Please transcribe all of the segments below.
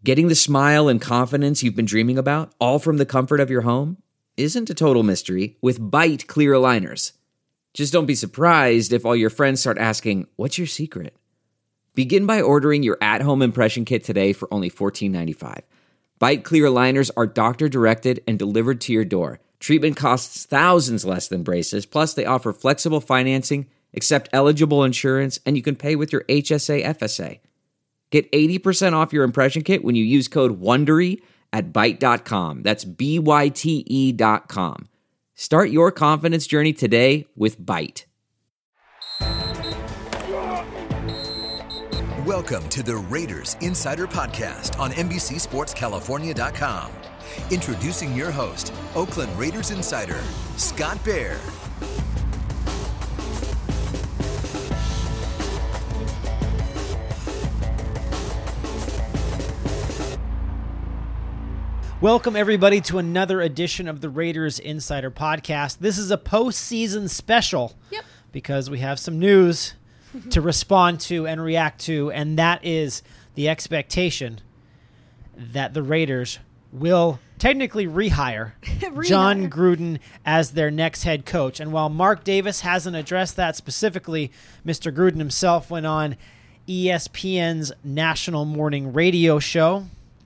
Getting the smile and confidence you've been dreaming about, all from the comfort of your home, isn't a total mystery with Byte clear aligners. Just don't be surprised if all your friends start asking, "What's your secret?" Begin by ordering your at-home impression kit today for only $14.95. Byte clear aligners are doctor-directed and delivered to your door. Treatment costs thousands less than braces, plus they offer flexible financing, accept eligible insurance, and you can pay with your HSA FSA. Get 80% off your impression kit when you use code WONDERY at Byte.com. That's BYTE.com. Start your confidence journey today with Byte. Welcome to the Raiders Insider Podcast on NBCSportsCalifornia.com. Introducing your host, Oakland Raiders Insider, Scott Bair. Welcome, everybody, to another edition of the Raiders Insider Podcast. This is a postseason special because we have some news to respond to and react to, and that is the expectation that the Raiders will technically rehire Jon Gruden as their next head coach. And while Mark Davis hasn't addressed that specifically, Mr. Gruden himself went on ESPN's national morning radio show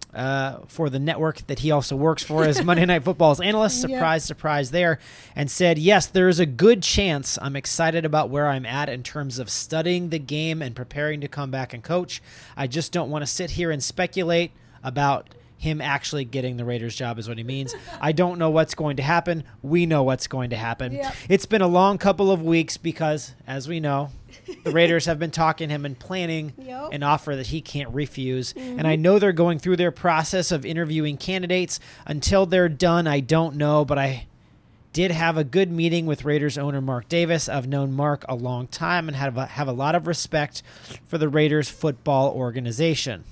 for the network that he also works for as Monday Night Football's analyst. Surprise, surprise there. And said, yes, there is a good chance I'm excited about where I'm at in terms of studying the game and preparing to come back and coach. I just don't want to sit here and speculate about him actually getting the Raiders job is what he means. I don't know what's going to happen. We know what's going to happen. It's been a long couple of weeks because, as we know, the Raiders have been talking to him and planning an offer that he can't refuse. And I know they're going through their process of interviewing candidates. Until they're done, I don't know, but I did have a good meeting with Raiders owner Mark Davis. I've known Mark a long time and have a lot of respect for the Raiders football organization.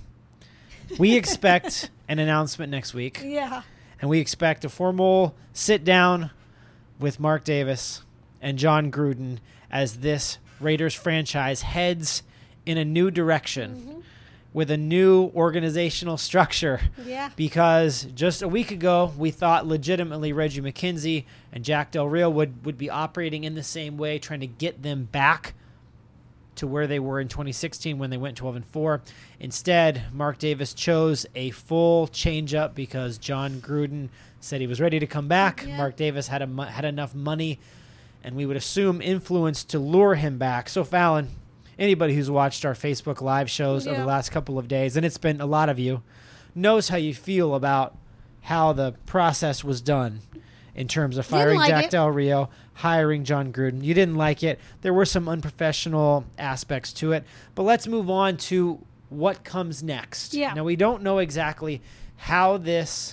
We expect an announcement next week. And we expect a formal sit-down with Mark Davis and Jon Gruden as this Raiders franchise heads in a new direction with a new organizational structure. Because just a week ago, we thought legitimately Reggie McKenzie and Jack Del Rio would be operating in the same way, trying to get them back to where they were in 2016 when they went 12-4. Instead, Mark Davis chose a full change-up because Jon Gruden said he was ready to come back. Mark Davis had enough money, and we would assume influence to lure him back. So, Fallon, anybody who's watched our Facebook Live shows over the last couple of days, and it's been a lot of you, knows how you feel about how the process was done in terms of firing Jack Del Rio, hiring Jon Gruden. You didn't like it. There were some unprofessional aspects to it. But let's move on to what comes next. Now, we don't know exactly how this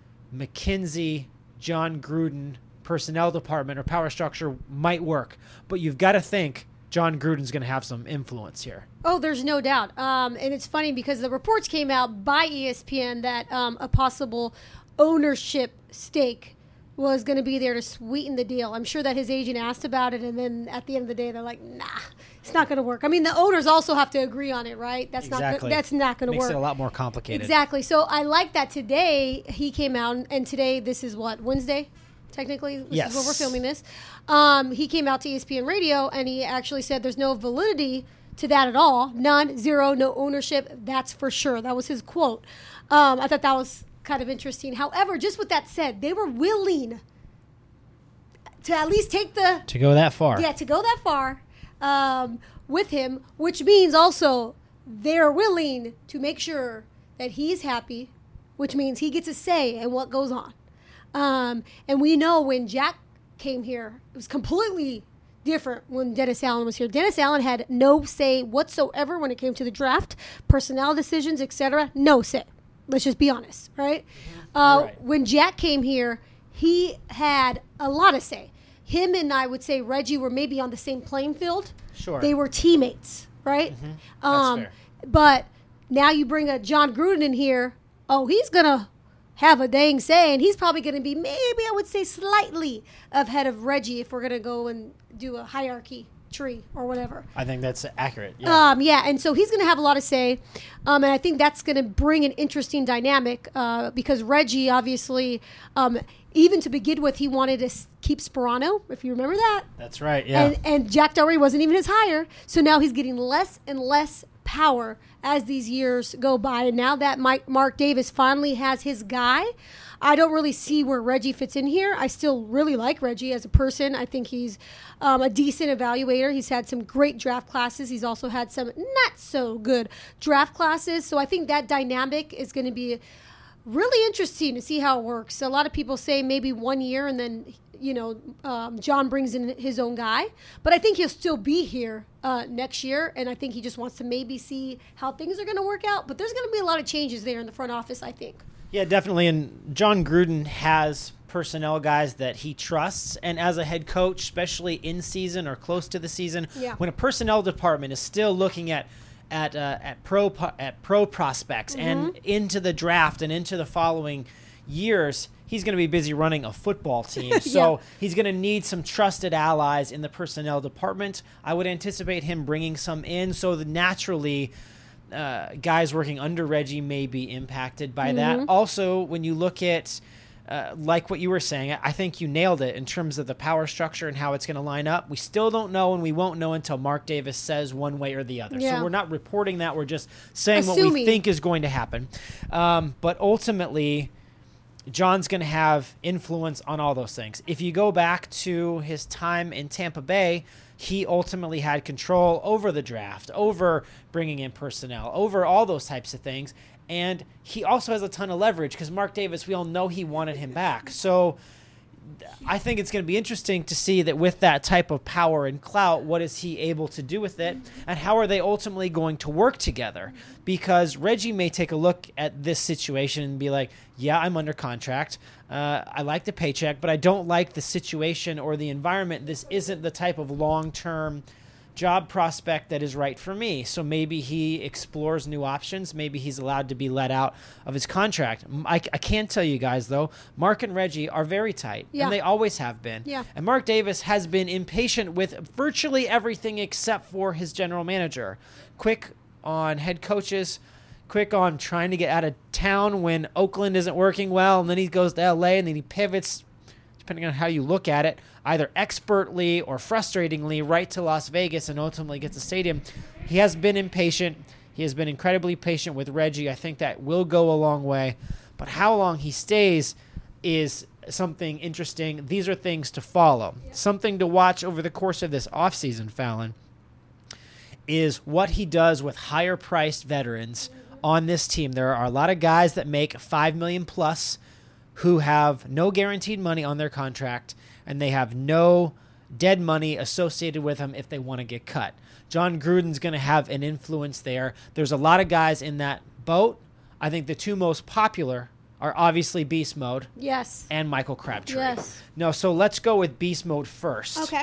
McKenzie-Jon Gruden personnel department or power structure might work. But you've got to think Jon Gruden's going to have some influence here. Oh, there's no doubt. And it's funny because the reports came out by ESPN that a possible ownership stake was going to be there to sweeten the deal. I'm sure that his agent asked about it, and then at the end of the day, they're like, nah, it's not going to work. I mean, the owners also have to agree on it, right? That's not going to work. Makes it a lot more complicated. Exactly. So I like that today he came out, and today, this is what, Wednesday? Technically, this is when we're filming this. He came out to ESPN Radio, and he actually said there's no validity to that at all. None, zero, no ownership. That's for sure. That was his quote. I thought that was kind of interesting. However, just with that said, they were willing to at least take to go that far with him, which means also they're willing to make sure that he's happy, which means he gets a say in what goes on. And we know when Jack came here, it was completely different when Dennis Allen was here. Dennis Allen had no say whatsoever when it came to the draft, personnel decisions, etc. No say. Let's just be honest, right? When Jack came here, he had a lot of say. Him and I would say Reggie were maybe on the same playing field. Sure. They were teammates, right? That's fair. But now you bring a Jon Gruden in here. Oh, he's going to have a dang say, and he's probably going to be maybe, I would say, slightly ahead of Reggie if we're going to go and do a hierarchy tree or whatever. I think that's accurate. Yeah. And so he's going to have a lot to say. And I think that's going to bring an interesting dynamic because Reggie, obviously, even to begin with, he wanted to keep Sperano, if you remember that. That's right, yeah. And Jack Del Rey wasn't even his hire. So now he's getting less and less power as these years go by. And now that Mark Davis finally has his guy, I don't really see where Reggie fits in here. I still really like Reggie as a person. I think he's a decent evaluator. He's had some great draft classes. He's also had some not so good draft classes. So I think that dynamic is going to be really interesting to see how it works. A lot of people say maybe 1 year and then, John brings in his own guy. But I think he'll still be here next year. And I think he just wants to maybe see how things are going to work out. But there's going to be a lot of changes there in the front office, I think. Yeah, definitely. And John Gruden has personnel guys that he trusts. And as a head coach, especially in season or close to the season, when a personnel department is still looking at pro prospects and into the draft and into the following years, he's going to be busy running a football team. So he's going to need some trusted allies in the personnel department. I would anticipate him bringing some in so that naturally guys working under Reggie may be impacted by that. Also, when you look at like what you were saying, I think you nailed it in terms of the power structure and how it's going to line up. We still don't know, and we won't know until Mark Davis says one way or the other. So we're not reporting that. We're just saying what we think is going to happen. But ultimately, John's going to have influence on all those things. If you go back to his time in Tampa Bay, he ultimately had control over the draft, over bringing in personnel, over all those types of things. And he also has a ton of leverage because Mark Davis, we all know he wanted him back. So I think it's going to be interesting to see that with that type of power and clout, what is he able to do with it? And how are they ultimately going to work together? Because Reggie may take a look at this situation and be like, yeah, I'm under contract. I like the paycheck, but I don't like the situation or the environment. This isn't the type of long-term job prospect that is right for me. So maybe he explores new options. Maybe he's allowed to be let out of his contract. I can tell you guys, though, Mark and Reggie are very tight, and they always have been. And Mark Davis has been impatient with virtually everything except for his general manager. Quick on head coaches, quick on trying to get out of town when Oakland isn't working well, and then he goes to LA, and then he pivots, depending on how you look at it, either expertly or frustratingly, right to Las Vegas and ultimately gets a stadium. He has been impatient. He has been incredibly patient with Reggie. I think that will go a long way. But how long he stays is something interesting. These are things to follow. Something to watch over the course of this offseason, Fallon, is what he does with higher-priced veterans on this team. There are a lot of guys that make $5 million plus who have no guaranteed money on their contract, and they have no dead money associated with them if they want to get cut. John Gruden's going to have an influence there. There's a lot of guys in that boat. I think the two most popular are obviously Beast Mode and Michael Crabtree. No, so let's go with Beast Mode first. Okay.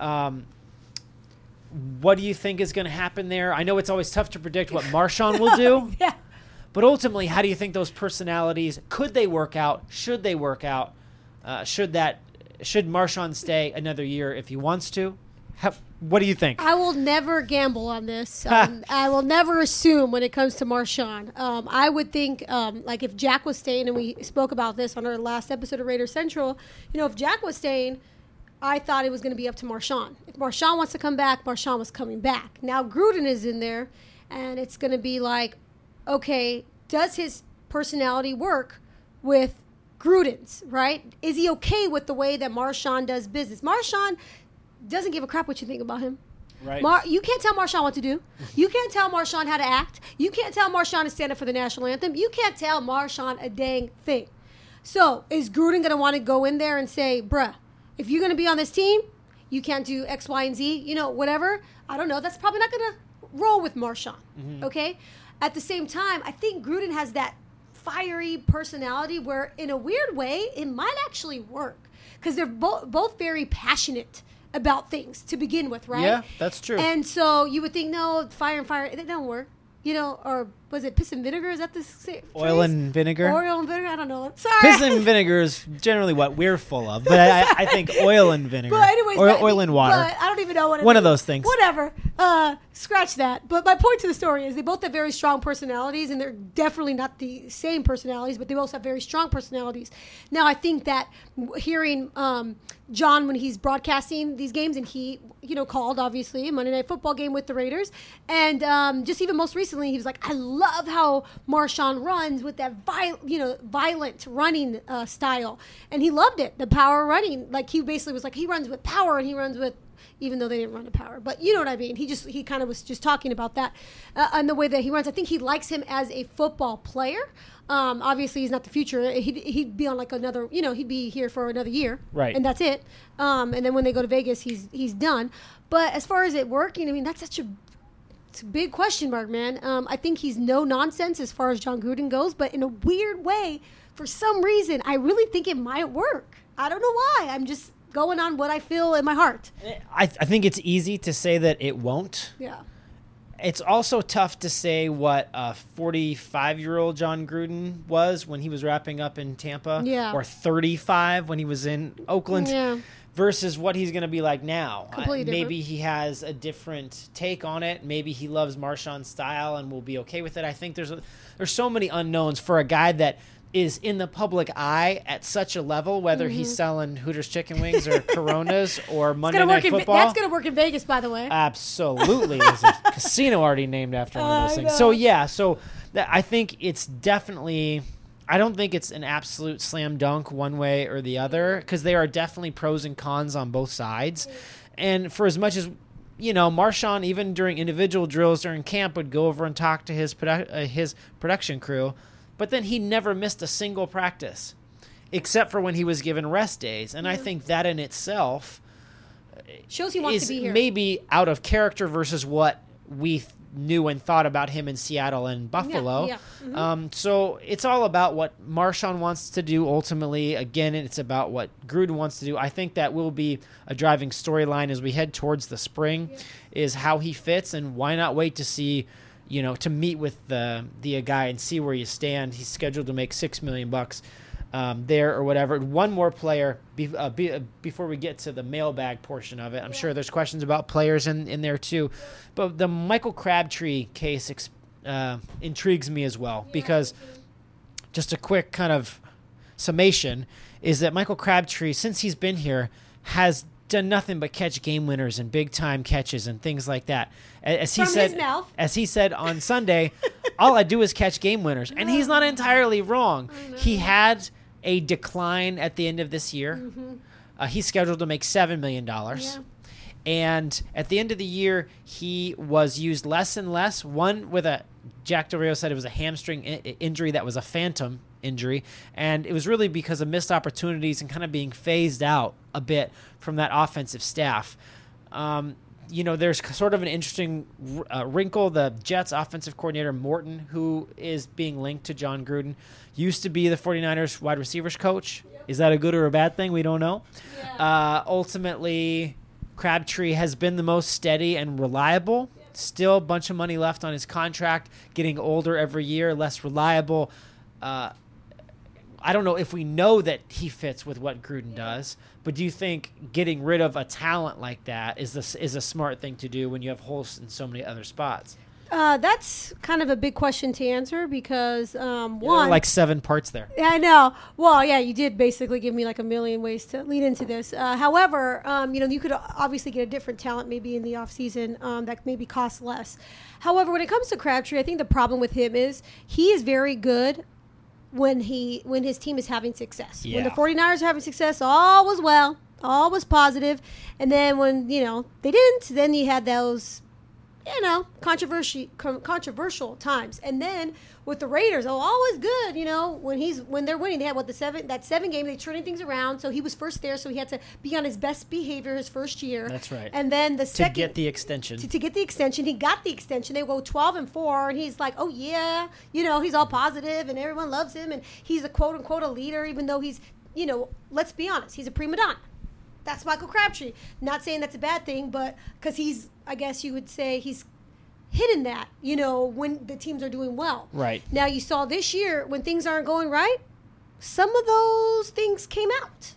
What do you think is going to happen there? I know it's always tough to predict what Marshawn will do. But ultimately, how do you think those personalities, could they work out? Should they work out? Should Marshawn stay another year if he wants to? What do you think? I will never gamble on this. I will never assume when it comes to Marshawn. I would think, like if Jack was staying, and we spoke about this on our last episode of Raider Central, if Jack was staying, I thought it was going to be up to Marshawn. If Marshawn wants to come back, Marshawn was coming back. Now Gruden is in there, and it's going to be like, okay, does his personality work with Gruden's, right? Is he okay with the way that Marshawn does business? Marshawn doesn't give a crap what you think about him. Right. You can't tell Marshawn what to do. You can't tell Marshawn how to act. You can't tell Marshawn to stand up for the national anthem. You can't tell Marshawn a dang thing. So is Gruden going to want to go in there and say, bruh, if you're going to be on this team, you can't do X, Y, and Z, whatever? I don't know. That's probably not going to roll with Marshawn, okay? At the same time, I think Gruden has that fiery personality where, in a weird way, it might actually work because they're both very passionate about things to begin with, right? Yeah, that's true. And so you would think, no, fire and fire, it don't work, or Was it piss and vinegar? Is that the Oil and vinegar? Oil and vinegar? I don't know. Sorry. Piss and vinegar is generally what we're full of, but I think oil and vinegar. But anyways, oil and water. But I don't even know what it One is. of those things. Whatever. Scratch that. But my point to the story is they both have very strong personalities, and they're definitely not the same personalities, but they both have very strong personalities. Now, I think that hearing John when he's broadcasting these games, and he, called, obviously, a Monday Night Football game with the Raiders, and just even most recently, he was like, I love how Marshawn runs with that violent running style, and he loved it, the power running. Like, he basically was like, he runs with power, and he runs with, even though they didn't run to power, but you know what I mean. He kind of was just talking about that and the way that he runs. I think he likes him as a football player. Obviously, he's not the future. He'd be on like another, he'd be here for another year, right? And that's it. And then when they go to Vegas, he's done. But as far as it working, I mean, that's such it's a big question mark, man. I think he's no nonsense as far as John Gruden goes, but in a weird way, for some reason, I really think it might work. I don't know why. I'm just going on what I feel in my heart. I think it's easy to say that it won't. Yeah. It's also tough to say what a 45-year-old John Gruden was when he was wrapping up in Tampa, or 35 when he was in Oakland, versus what he's going to be like now. Completely maybe he has a different take on it. Maybe he loves Marshawn's style and will be okay with it. I think there's so many unknowns for a guy that is in the public eye at such a level, whether he's selling Hooters chicken wings or Coronas or Monday Night Football. That's going to work in Vegas, by the way. Absolutely. There's a casino already named after one of those things. So, I think it's definitely – I don't think it's an absolute slam dunk one way or the other, because there are definitely pros and cons on both sides. And for as much as – Marshawn, even during individual drills during camp, would go over and talk to his production crew, but then he never missed a single practice, except for when he was given rest days. And I think that in itself shows he wants to be here. Maybe out of character versus what we knew and thought about him in Seattle and Buffalo. Yeah. Mm-hmm. So it's all about what Marshawn wants to do ultimately. Again, it's about what Gruden wants to do. I think that will be a driving storyline as we head towards the spring, is how he fits, and why not wait to see, to meet with the guy and see where you stand. He's scheduled to make $6 million there or whatever. One more player before we get to the mailbag portion of it. I'm sure there's questions about players in there too, but the Michael Crabtree case intrigues me as well, because just a quick kind of summation is that Michael Crabtree, since he's been here, has done nothing but catch game winners and big time catches and things like that. As he said on Sunday, all I do is catch game winners, and he's not entirely wrong. He had a decline at the end of this year. He's scheduled to make $7 million. And at the end of the year, he was used less and less. One with Jack Del Rio said it was a hamstring injury that was a phantom injury. And it was really because of missed opportunities and kind of being phased out a bit from that offensive staff. There's sort of an interesting wrinkle. The Jets offensive coordinator, Morton, who is being linked to John Gruden, used to be the 49ers wide receivers coach. Is that a good or a bad thing? We don't know. Ultimately, Crabtree has been the most steady and reliable. Still a bunch of money left on his contract, getting older every year, less reliable. I don't know if we know that he fits with what Gruden does, but do you think getting rid of a talent like that is a smart thing to do when you have holes in so many other spots? That's kind of a big question to answer, because one, like 7 parts there. Yeah, I know. Well, yeah, you did basically give me like a million ways to lead into this. However, you could obviously get a different talent maybe in the off season that maybe costs less. However, when it comes to Crabtree, I think the problem with him is he is very good when his team is having success. Yeah. When the 49ers are having success, all was well, all was positive. And then when, they didn't, then you had those, controversial times. And then with the Raiders, all was good, when they're winning. They had that 7 game, they turning things around. So he was first there, so he had to be on his best behavior his first year. That's right. And then the second, to get the extension. To get the extension, he got the extension. They go 12-4, and he's like, oh yeah, he's all positive, and everyone loves him, and he's a quote unquote a leader, even though he's, let's be honest, he's a prima donna. That's Michael Crabtree. Not saying that's a bad thing, but because he's, I guess you would say, hidden that, when the teams are doing well. Right. Now, you saw this year when things aren't going right, some of those things came out.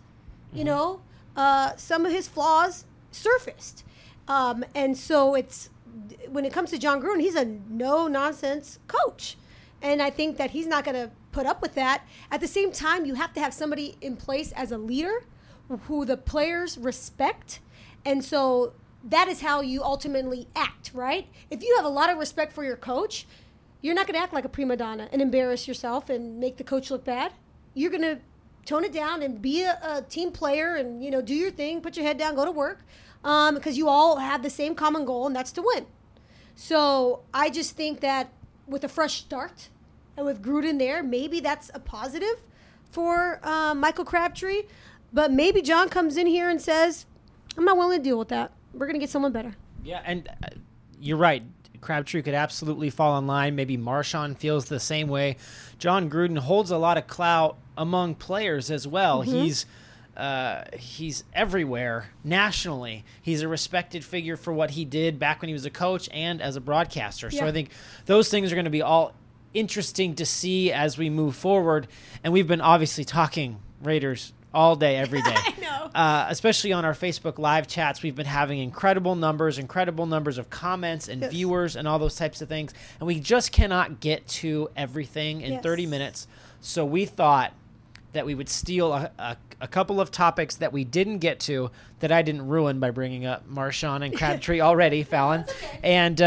Some of his flaws surfaced. And so when it comes to Jon Gruden, he's a no-nonsense coach. And I think that he's not going to put up with that. At the same time, you have to have somebody in place as a leader who the players respect. And so that is how you ultimately act, right? If you have a lot of respect for your coach, you're not going to act like a prima donna and embarrass yourself and make the coach look bad. You're going to tone it down and be a team player and, do your thing, put your head down, go to work, because you all have the same common goal, and that's to win. So I just think that with a fresh start and with Gruden there, maybe that's a positive for Michael Crabtree. But maybe Jon comes in here and says, I'm not willing to deal with that. We're going to get someone better. Yeah, and you're right. Crabtree could absolutely fall in line. Maybe Marshawn feels the same way. Jon Gruden holds a lot of clout among players as well. Mm-hmm. He's everywhere nationally. He's a respected figure for what he did back when he was a coach and as a broadcaster. Yeah. So I think those things are going to be all interesting to see as we move forward. And we've been obviously talking Raiders all day, every day. I know. Especially on our Facebook live chats, we've been having incredible numbers of comments and viewers and all those types of things. And we just cannot get to everything in 30 minutes. So we thought that we would steal a couple of topics that we didn't get to that I didn't ruin by bringing up Marshawn and Crabtree already, Fallon. Okay.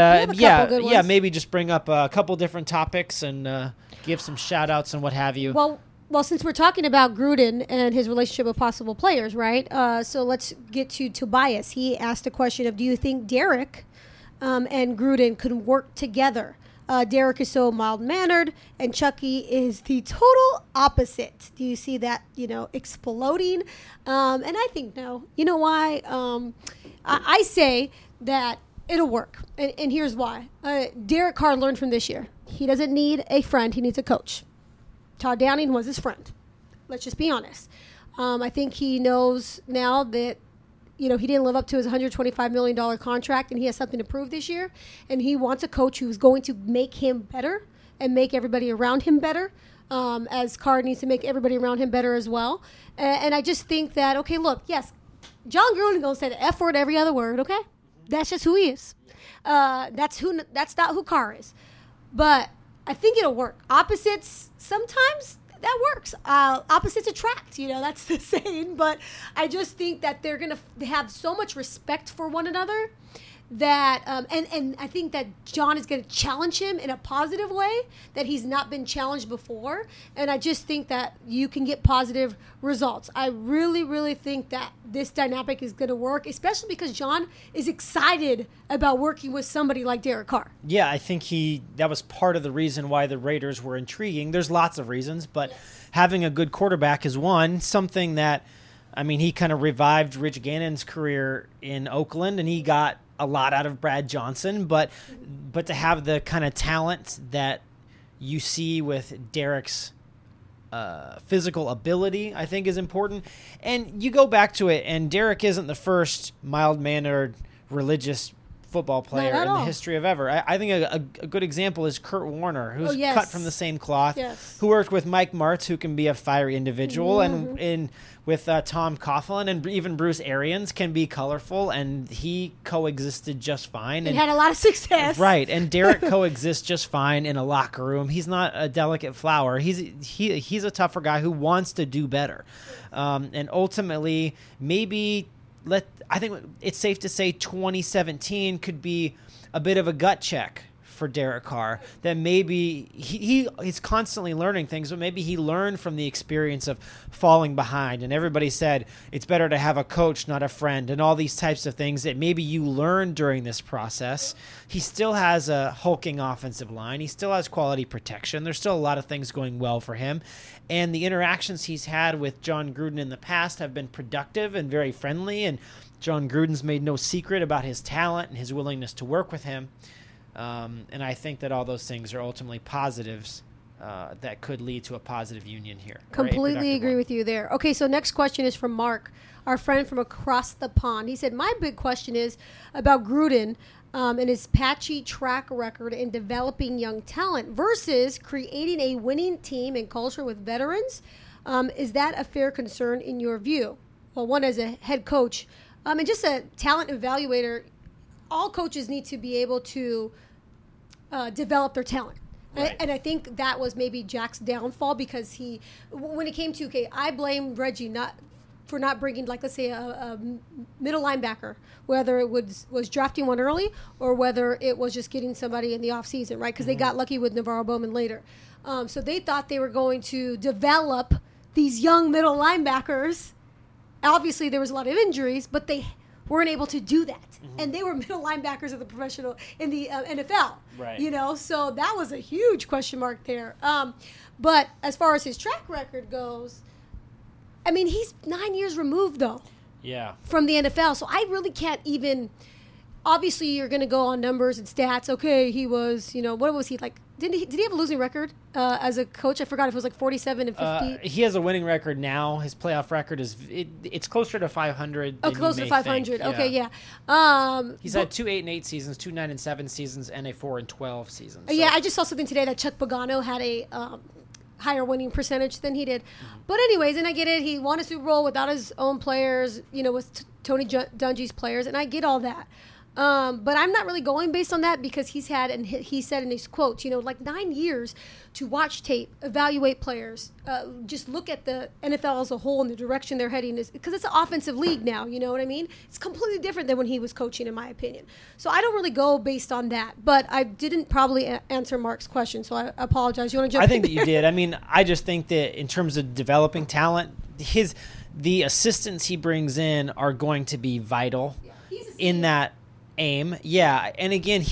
And maybe just bring up a couple different topics and give some shout outs and what have you. Well, since we're talking about Gruden and his relationship with possible players, right? So let's get to Tobias. He asked a question of, do you think Derek and Gruden could work together? Derek is so mild-mannered, and Chucky is the total opposite. Do you see that, exploding? And I think no. You know why? I say that it'll work, and here's why. Derek Carr learned from this year. He doesn't need a friend. He needs a coach. Todd Downing was his friend. Let's just be honest. I think he knows now that, he didn't live up to his $125 million contract, and he has something to prove this year. And he wants a coach who's going to make him better and make everybody around him better, as Carr needs to make everybody around him better as well. And I just think that, okay, look, yes, Jon Gruden is going to say the F word every other word, okay? That's just who he is. That's not who Carr is. But I think it'll work. Opposites, sometimes that works. Opposites attract, that's the saying. But I just think that they're going to have so much respect for one another that, and I think that Jon is going to challenge him in a positive way that he's not been challenged before. And I just think that you can get positive results. I really, really think that this dynamic is going to work, especially because Jon is excited about working with somebody like Derek Carr. Yeah, I think that was part of the reason why the Raiders were intriguing. There's lots of reasons, but having a good quarterback is one. Something that, he kind of revived Rich Gannon's career in Oakland, and he got a lot out of Brad Johnson, but to have the kind of talent that you see with Derek's physical ability, I think is important. And you go back to it, and Derek isn't the first mild-mannered religious football player in the history of ever. I think a good example is Kurt Warner, who's cut from the same cloth, who worked with Mike Martz, who can be a fiery individual, and with Tom Coughlin, and even Bruce Arians can be colorful, and he coexisted just fine. And had a lot of success. Right, and Derek coexists just fine in a locker room. He's not a delicate flower. He's a tougher guy who wants to do better. And ultimately, I think it's safe to say 2017 could be a bit of a gut check for Derek Carr, that maybe he's constantly learning things, but maybe he learned from the experience of falling behind. And everybody said it's better to have a coach, not a friend, and all these types of things that maybe you learned during this process. He still has a hulking offensive line. He still has quality protection. There's still a lot of things going well for him. And the interactions he's had with Jon Gruden in the past have been productive and very friendly. And Jon Gruden's made no secret about his talent and his willingness to work with him. And I think that all those things are ultimately positives that could lead to a positive union here. Completely agree with you there. Okay, so next question is from Mark, our friend from across the pond. He said, my big question is about Gruden. and his patchy track record in developing young talent versus creating a winning team and culture with veterans. Is that a fair concern in your view? Well, one, as a head coach and just a talent evaluator, all coaches need to be able to develop their talent. Right. And I think that was maybe Jack's downfall because when it came to, I blame Reggie for not bringing, like, let's say a middle linebacker, whether it was drafting one early or whether it was just getting somebody in the offseason, right? Because they got lucky with Navarro Bowman later. So they thought they were going to develop these young middle linebackers. Obviously, there was a lot of injuries, but they weren't able to do that. And they were middle linebackers in the NFL. Right. So that was a huge question mark there. But as far as his track record goes, I mean, he's 9 years removed, though, from the NFL. So I really can't even – obviously, you're going to go on numbers and stats. Okay, he was, what was he like? Did he have a losing record as a coach? I forgot if it was like 47 and 50. He has a winning record now. His playoff record it's closer to 500. Oh, closer to 500. Think. Okay, yeah. He's had 2 8-8 seasons, 2 9-7 seasons, and a 4-12 season. So. Yeah, I just saw something today that Chuck Pagano had a higher winning percentage than he did. But anyways, and I get it. He won a Super Bowl without his own players, with Tony Dungy's players, and I get all that. But I'm not really going based on that because he said in his quotes, like 9 years to watch tape, evaluate players, just look at the NFL as a whole and the direction they're heading is because it's an offensive league now. You know what I mean? It's completely different than when he was coaching, in my opinion. So I don't really go based on that. But I didn't probably answer Mark's question, so I apologize. You want to jump in? I think that you did. I mean, I just think that in terms of developing talent, the assistants he brings in are going to be vital in that aim. Yeah, and again,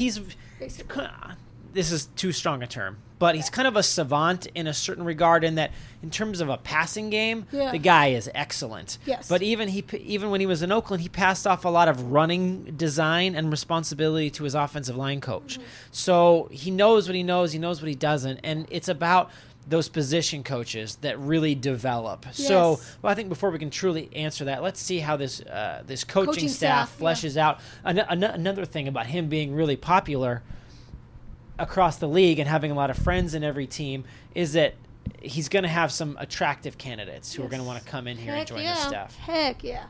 this is too strong a term, but he's kind of a savant in a certain regard in that in terms of a passing game, the guy is excellent. Yes. But even when he was in Oakland, he passed off a lot of running design and responsibility to his offensive line coach. So he knows what he knows what he doesn't, and it's about those position coaches that really develop. Yes. So, I think before we can truly answer that, let's see how this coaching staff fleshes out. Another thing about him being really popular across the league and having a lot of friends in every team is that he's going to have some attractive candidates who are going to want to come in here and join the staff. Heck yeah.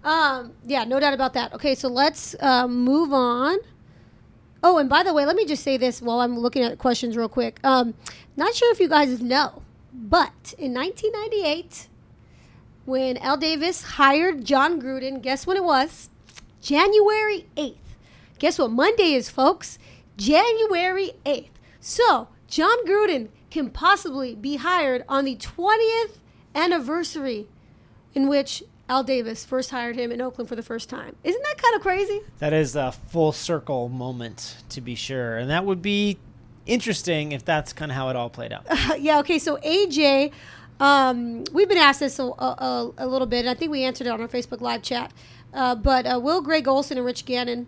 No doubt about that. Okay, so let's move on. Oh, and by the way, let me just say this while I'm looking at questions real quick. Not sure if you guys know, but in 1998, when Al Davis hired John Gruden, guess when it was? January 8th. Guess what Monday is, folks? January 8th. So, John Gruden can possibly be hired on the 20th anniversary in which Al Davis first hired him in Oakland for the first time. Isn't that kind of crazy? That is a full circle moment, to be sure. And that would be interesting if that's kind of how it all played out. Okay, so AJ, we've been asked this a little bit, and I think we answered it on our Facebook Live chat. But will Greg Olsen and Rich Gannon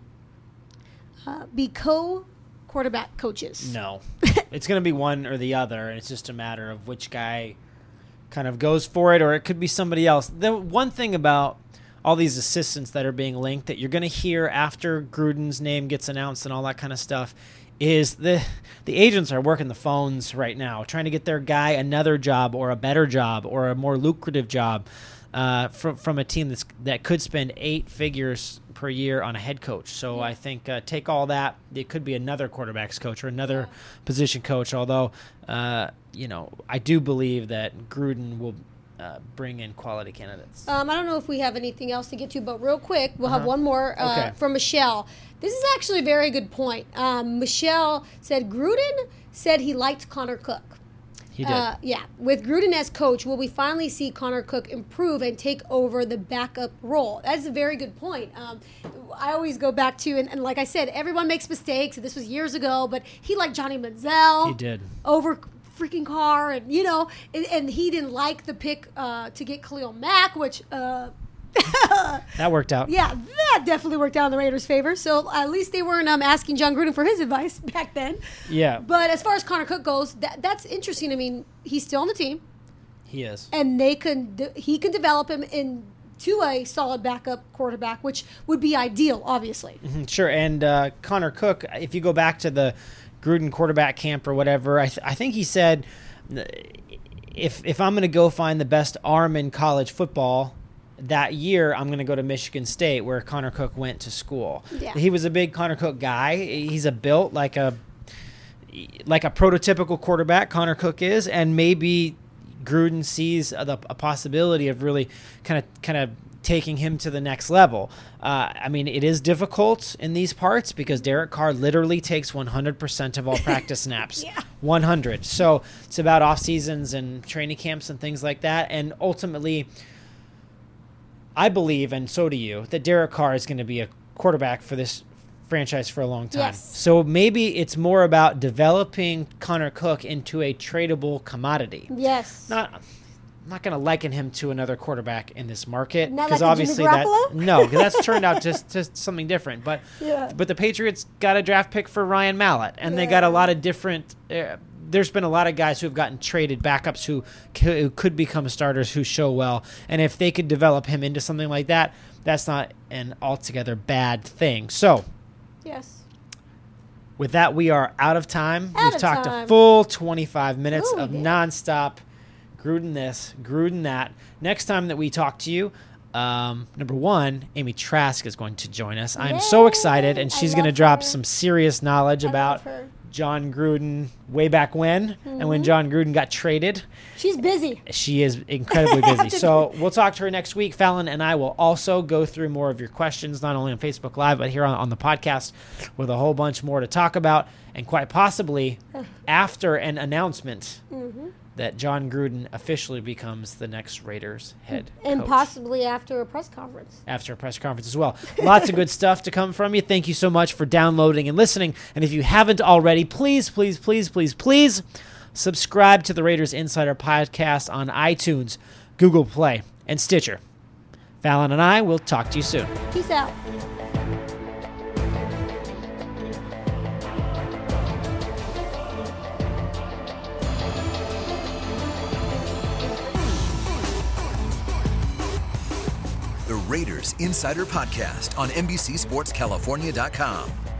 be co-quarterback coaches? No. It's going to be one or the other, and it's just a matter of which guy kind of goes for it, or it could be somebody else. The one thing about all these assistants that are being linked that you're going to hear after Gruden's name gets announced and all that kind of stuff is the agents are working the phones right now, trying to get their guy another job or a better job or a more lucrative job from a team that could spend 8 figures per year on a head coach. So I think take all that. It could be another quarterback's coach or another position coach, although I do believe that Gruden will bring in quality candidates. I don't know if we have anything else to get to, but real quick, we'll have one more from Michelle. This is actually a very good point. Michelle said Gruden said he liked Connor Cook. He did. With Gruden as coach, will we finally see Connor Cook improve and take over the backup role? That's a very good point. I always go back to, and like I said, everyone makes mistakes. This was years ago, but he liked Johnny Manziel. He did. Over freaking Carr, and and he didn't like the pick to get Khalil Mack, which that worked out. Yeah, that definitely worked out in the Raiders' favor. So at least they weren't asking John Gruden for his advice back then. Yeah. But as far as Connor Cook goes, that's interesting. I mean, he's still on the team. He is. And he can develop him and to a solid backup quarterback, which would be ideal, obviously. Sure. And Connor Cook, if you go back to the Gruden quarterback camp or whatever, I think he said, if I'm going to go find the best arm in college football that year, I'm going to go to Michigan State, where Connor Cook went to school. Yeah. He was a big Connor Cook guy. He's built like a prototypical quarterback, Connor Cook is, and maybe Gruden sees a possibility of really kind of taking him to the next level. I mean, it is difficult in these parts because Derek Carr literally takes 100% of all practice snaps. Yeah. 100. So it's about off seasons and training camps and things like that. And ultimately, I believe, and so do you, that Derek Carr is going to be a quarterback for this franchise for a long time. Yes. So maybe it's more about developing Connor Cook into a tradable commodity. Yes. I'm not going to liken him to another quarterback in this market, Not because like a obviously Jimmy Garoppolo? because that's turned out just something different. But Yeah. but the Patriots got a draft pick for Ryan Mallett, and they got a lot of different. There's been a lot of guys who have gotten traded, backups who could become starters who show well, and if they could develop him into something like that, that's not an altogether bad thing. So. Yes. With that, we are out of time. Out We've of talked time. a full 25 minutes Ooh, of we did. nonstop Gruden this, Gruden that. Next time that we talk to you, number one, Amy Trask is going to join us. I'm so Yay! excited, and I she's going to love drop her. some serious knowledge I about love her. John Gruden way back when, and when John Gruden got traded. She's busy. She is incredibly busy. So we'll talk to her next week. Fallon and I will also go through more of your questions, not only on Facebook Live, but here on the podcast, with a whole bunch more to talk about, and quite possibly after an announcement that John Gruden officially becomes the next Raiders head And coach. possibly after a press conference. After a press conference as well. Lots of good stuff to come from you. Thank you so much for downloading and listening. And if you haven't already, please, please, please, please, please subscribe to the Raiders Insider Podcast on iTunes, Google Play, and Stitcher. Fallon and I will talk to you soon. Peace out. The Raiders Insider Podcast on NBCSportsCalifornia.com.